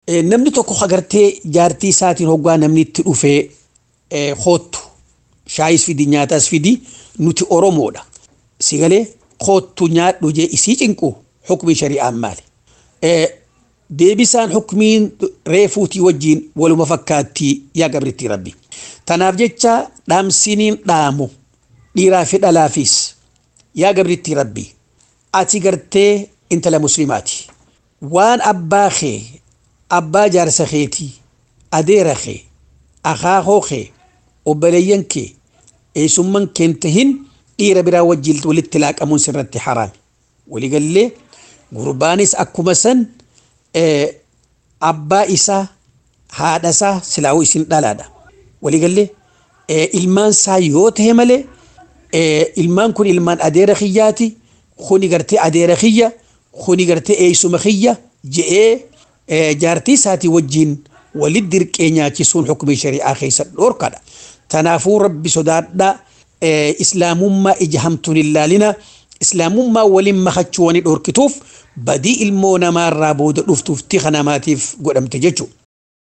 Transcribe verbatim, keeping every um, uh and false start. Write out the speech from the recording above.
namni tokko hagartee jaartii isaatiin hoggaa namni itti dhufee khoottu shaayis fidi nyaatas fidi nuti Oromoodha sigalee khoottu nyaadhu jee isii cinqu hukmi shari'aan maali deebisaan hukmiin reefuutii wajjiin waluma fakkaatti yaa gabritti rabbi tanaaf jecha dhaamsiniin dhaamu dhiiraa fi dhalaafis yaa gabritti rabbi ati gartee intala muslimaati waan abbaa kee abbaa jaarsa keetii adeera kee akaakoo kee obboleeyyan kee eessumman keentahin dhiira biraa wajjiin walitti laaqamuun sirratti haraami waligallee gurbaanis akkuma san abbaa isaa haadha isaa silaawuu isin dhalaadha waligallee ilmaan isaa yoo ta'e malee ilmaan kun ilmaan adeera kiyyaati kuni gartee adeera kiyya kuni gartee eessuma kiyya je'ee jaartii isaatii wajjiin walit dirqee nyaachisuun hukmii shari'aa keessa dhorkadha tanaafuu rabbi sodaadha islaamummaa ija hamtuun ilaalina islaamummaa waliin makachuu wani dhorkituuf badii ilmoo namaarraa booda dhuftuuf tiqa namaatiif godhamte jechuudha.